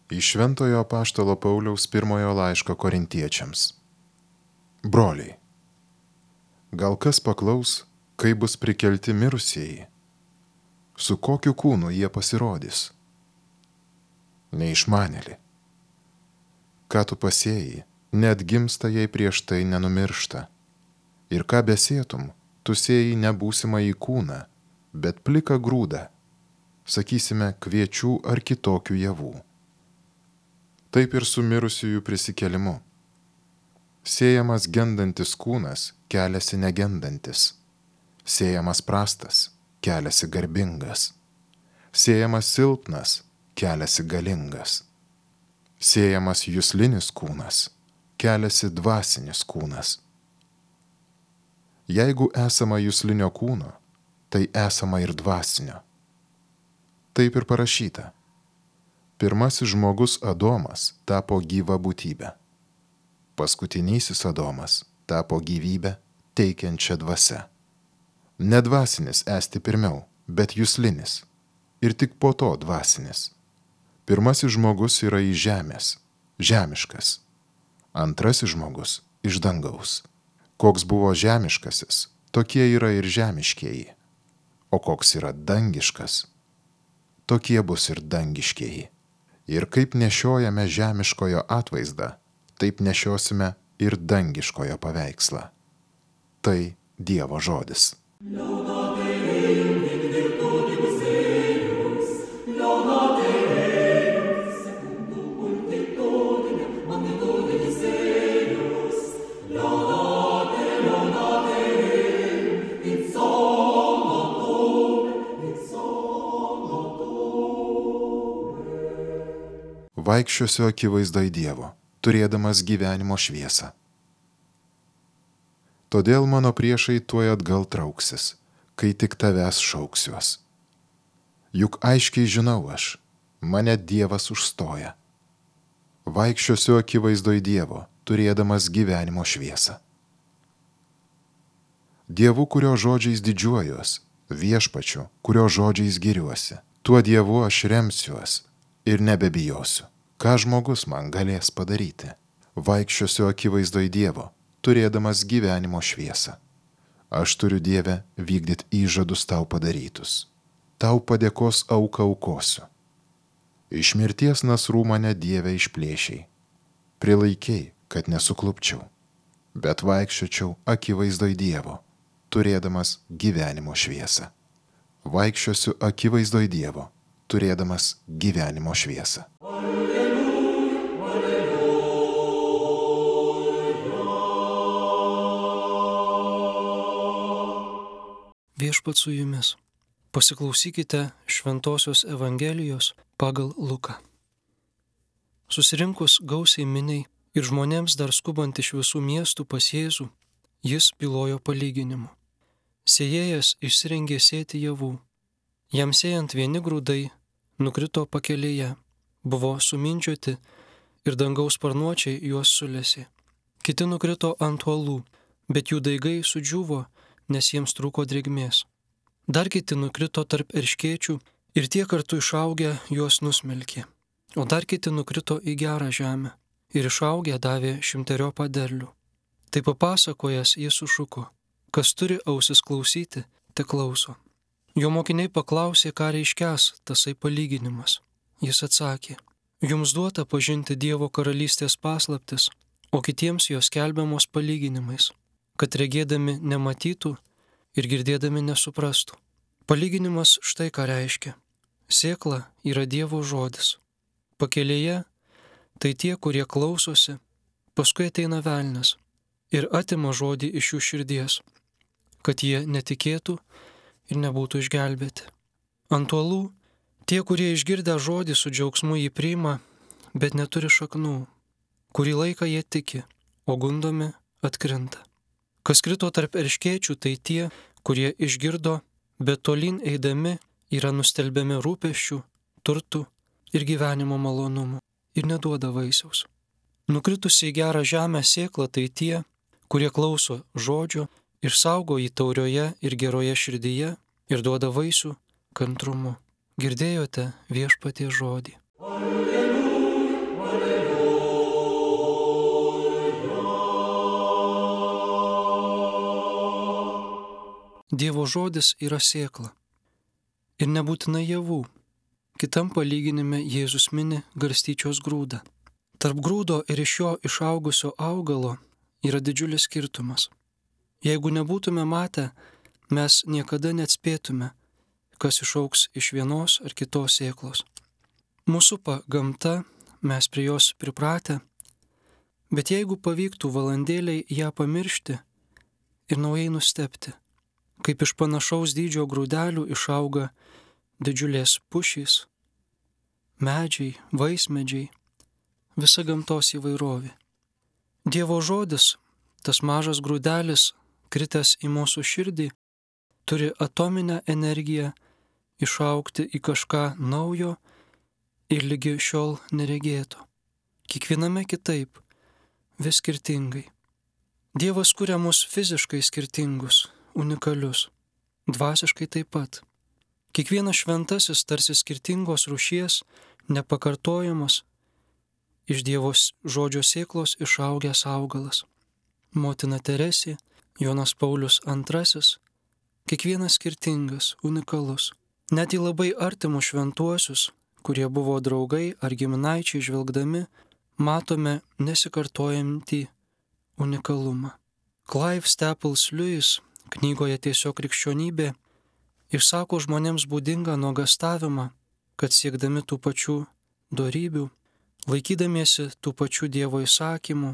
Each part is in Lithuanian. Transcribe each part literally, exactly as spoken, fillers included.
Iš Šventojo Apaštalo Pauliaus pirmojo laiško Korintiečiams. Broliai, gal kas paklaus, kai bus prikelti mirusieji? Su kokiu kūnu jie pasirodys? Neišmanėli. Ką tu pasėjai, net gimsta, jei prieš tai nenumiršta. Ir ką besėtum, tu sėjai nebūsimą į kūną, bet pliką grūdą, sakysime, kviečių ar kitokių javų. Taip ir su mirusiųjų prisikėlimu. Sėjamas gendantis kūnas keliasi negendantis. Sėjamas prastas keliasi garbingas. Sėjamas silpnas keliasi galingas. Sėjamas juslinis kūnas keliasi dvasinis kūnas. Jeigu esama juslinio kūno, tai esama ir dvasinio. Taip ir parašyta. Pirmasis žmogus Adomas tapo gyva būtybė. Paskutinysis Adomas tapo gyvybę teikiančią dvasią. Ne dvasinis esti pirmiau, bet juslinis. Ir tik po to dvasinis. Pirmasis žmogus yra iš žemės, žemiškas. Antrasis žmogus iš dangaus. Koks buvo žemiškasis, tokie yra ir žemiškieji. O koks yra dangiškas, tokie bus ir dangiškieji. Ir kaip nešiojame žemiškojo atvaizdą, taip nešiosime ir dangiškojo paveikslą. Tai Dievo žodis. Vaikščiosiu akivaizdai Dievo, turėdamas gyvenimo šviesą. Todėl mano priešai tuoj atgal trauksis, kai tik tavęs šauksiuos. Juk aiškiai žinau aš, mane Dievas užstoja. Vaikščiosiu akivaizdai Dievo, turėdamas gyvenimo šviesą. Dievu, kurio žodžiais didžiuojuos, viešpačiu, kurio žodžiais giriuosi, tuo Dievu aš remsiuos ir nebebijosiu. Ką žmogus man galės padaryti? Vaikščiosiu akivaizdai Dievo, turėdamas gyvenimo šviesą. Aš turiu, Dieve, vykdyti įžadus tau padarytus. Tau padėkos auką aukosiu. Iš mirties nasrų mane, Dieve, išplėšiai. Prilaikiai, kad nesuklupčiau, bet vaikščiočiau akivaizdai Dievo, turėdamas gyvenimo šviesą. Vaikščiosiu akivaizdai Dievo, turėdamas gyvenimo šviesą. Viešpats su jumis. Pasiklausykite Šventosios Evangelijos pagal Luką. Susirinkus gausiai miniai ir žmonėms dar skubant iš visų miestų pas Jėzų, jis bylojo palyginimu. Sėjėjas išsirengė sėti javų. Jam sėjant vieni grūdai nukrito pakelėje, buvo sumindžioti ir dangaus sparnuočiai juos sulesė. Kiti nukrito ant uolų, bet jų daigai sudžiūvo, nes jiems trūko drėgmės. Dar kiti nukrito tarp erškėčių ir tie kartu išaugę juos nusmelkė. O dar kiti nukrito į gerą žemę ir išaugę davė šimteriopą derlių. Tai papasakojęs jis sušuko, kas turi ausis klausyti, te klauso. Jo mokiniai paklausė, ką reiškias tasai palyginimas. Jis atsakė, jums duota pažinti Dievo karalystės paslaptis, o kitiems jos skelbiamos palyginimais, kad regėdami nematytų ir girdėdami nesuprastų. Palyginimas štai ką reiškia. Sėkla yra Dievo žodis. Pakelėje tai tie, kurie klausosi, paskui ateina velnias ir atima žodį iš jų širdies, kad jie netikėtų ir nebūtų išgelbėti. Ant uolų tie, kurie išgirdę žodį su džiaugsmu jį priima, bet neturi šaknų. Kurį laiką jie tiki, o gundomi atkrinta. Kas krito tarp erškėčių, tai tie, kurie išgirdo, bet tolyn eidami yra nustelbiami rūpesčių, turtų ir gyvenimo malonumų ir neduoda vaisiaus. Nukritusi į gerą žemę sėklą, tai tie, kurie klauso žodžio, išsaugo jį taurioje ir geroje širdyje ir duoda vaisių kantrumu. Girdėjote Viešpaties žodį. Alleluja, Dievo žodis yra sėkla. Ir nebūtinai javų. Kitam palyginime Jėzus mini garstyčios grūdą. Tarp grūdo ir iš jo išaugusio augalo yra didžiulis skirtumas. Jeigu nebūtume matę, mes niekada neatspėtume, kas išaugs iš vienos ar kitos sėklos. Mūsų pa gamta, mes prie jos pripratę, bet jeigu pavyktų valandėliai ją pamiršti ir naujai nustebti, kaip iš panašaus dydžio grūdelių išauga didžiulės pušys, medžiai, vaismedžiai, visa gamtos įvairovė. Dievo žodis, tas mažas grūdelis, kritęs į mūsų širdį, turi atominę energiją išaugti į kažką naujo ir lygi šiol neregėto. Kiekviename kitaip, vis skirtingai. Dievas kuria mus fiziškai skirtingus, unikalius, dvasiškai taip pat. Kiekvienas šventasis tarsi skirtingos rūšies, nepakartojamas, iš Dievo žodžio sėklos išaugęs augalas. Motina Teresė, Jonas Paulius antrasis, kiekvienas skirtingas, unikalus. Net į labai artimus šventuosius, kurie buvo draugai ar giminaičiai žvelgdami, matome nesikartojantį unikalumą. Clive Staples Lewis knygoje Tiesiog krikščionybė išsako žmonėms būdingą nuogastavimą, kad siekdami tų pačių dorybių, laikydamiesi tų pačių Dievo įsakymų,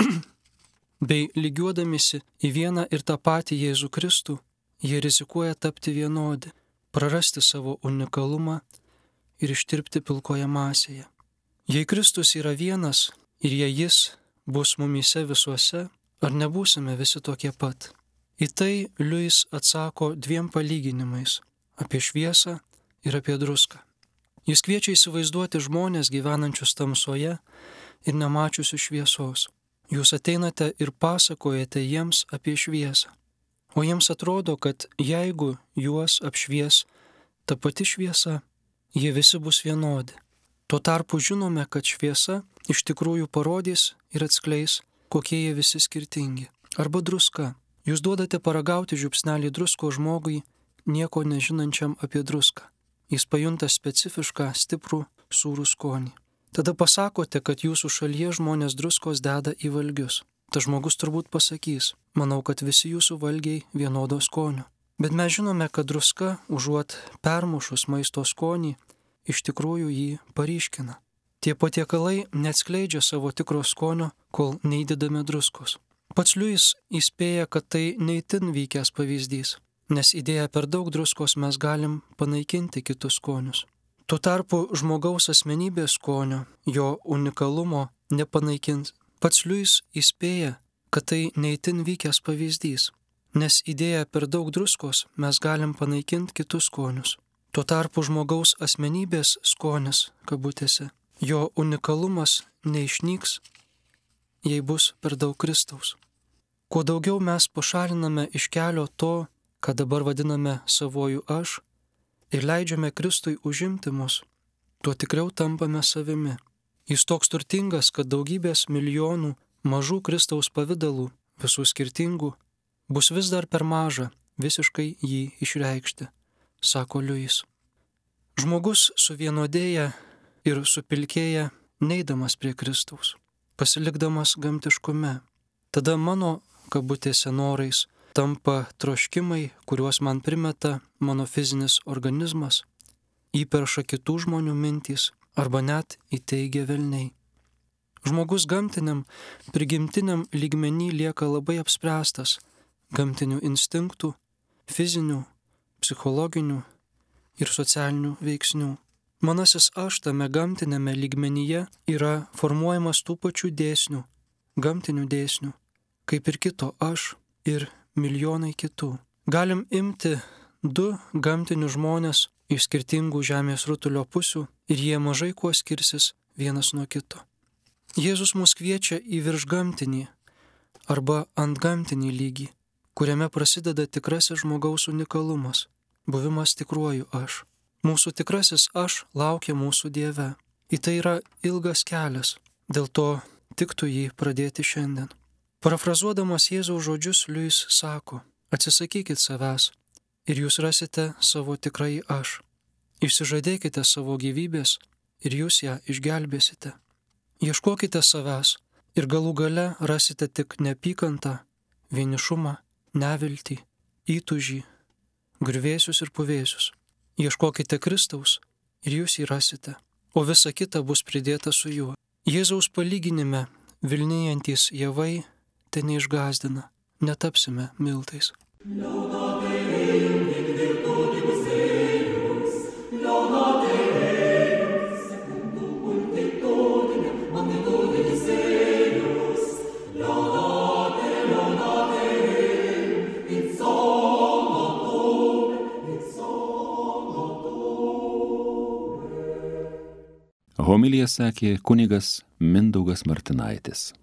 bei lygiuodamiesi į vieną ir tą patį Jėzų Kristų, jie rizikuoja tapti vienodi, prarasti savo unikalumą ir ištirpti pilkoje masėje. Jei Kristus yra vienas ir jei Jis bus mumyse visuose, ar nebūsime visi tokie pat? Į tai Lewis atsako dviem palyginimais – apie šviesą ir apie druską. Jis kviečia įsivaizduoti žmonės gyvenančius tamsoje ir nemačiusius šviesos. Jūs ateinate ir pasakojate jiems apie šviesą. O jiems atrodo, kad jeigu juos apšvies ta pati šviesa, jie visi bus vienodi. Tuo tarpu žinome, kad šviesa iš tikrųjų parodys ir atskleis, kokie jie visi skirtingi. Arba druska. Jūs duodate paragauti žiupsnelį drusko žmogui, nieko nežinančiam apie druską. Jis pajunta specifišką, stiprų, sūrų skonį. Tada pasakote, kad jūsų šalyje žmonės druskos deda į valgius. Ta žmogus turbūt pasakys, manau, kad visi jūsų valgiai vienodo skonio. Bet mes žinome, kad druska, užuot permušus maisto skonį, iš tikrųjų jį paryškina. Tie patiekalai neatskleidžia savo tikro skonio, kol neįdedame druskos. Pats Lewis įspėja, kad tai neįtin vykęs pavyzdys, nes įdėję per daug druskos mes galim panaikinti kitus skonius. Tuo tarpu žmogaus asmenybės skonio, jo unikalumo nepanaikins. Pats Lewis įspėja, kad tai neįtin vykęs pavyzdys, nes įdėję per daug druskos mes galim panaikinti kitus skonius. Tuo tarpu žmogaus asmenybės skonis, kabutėse, jo unikalumas neišnyks, jei bus per daug Kristaus. Kuo daugiau mes pašaliname iš kelio to, ką dabar vadiname savuoju aš, ir leidžiame Kristui užimti mus, tuo tikriau tampame savimi. Jis toks turtingas, kad daugybės milijonų mažų Kristaus pavidalų, visų skirtingų, bus vis dar per maža visiškai jį išreikšti, sako Lewis. Žmogus suvienodėja ir supilkėja neidamas prie Kristaus, pasilikdamas gamtiškume. Tada mano, kabutėse, norais tampa troškimai, kuriuos man primeta mano fizinis organizmas, įperša kitų žmonių mintys arba net įteigia velniai. Žmogus gamtiniam, prigimtiniam lygmenį lieka labai apspręstas gamtinių instinktų, fizinių, psichologinių ir socialinių veiksnių. Manasis aš tame gamtinėme lygmenyje yra formuojamas tų pačių dėsnių, gamtinių dėsnių, kaip ir kito aš ir milijonai kitų. Galim imti du gamtinius žmonės iš skirtingų žemės rutulio pusių ir jie mažai kuo skirsis vienas nuo kito. Jėzus mus kviečia į viršgamtinį arba antgamtinį lygį, kuriame prasideda tikrasis žmogaus unikalumas, buvimas tikruoju aš. Mūsų tikrasis aš laukia mūsų Dieve. Į tai yra ilgas kelias, dėl to tiktų jį pradėti šiandien. Parafrazuodamas Jėzaus žodžius, Liujis sako, atsisakykit savęs ir jūs rasite savo tikrąjį aš. Išsižadėkite savo gyvybės ir jūs ją išgelbėsite. Ieškokite savęs ir galų gale rasite tik neapykantą, vienišumą, neviltį, įtūžį, griuvėsius ir puvėsius. Ieškokite Kristaus ir jūs jį rasite, o visa kita bus pridėta su juo. Jėzaus palyginime vilnijantys javai te neišgąsdina, netapsime miltais. Homiliją sakė kunigas Mindaugas Martinaitis.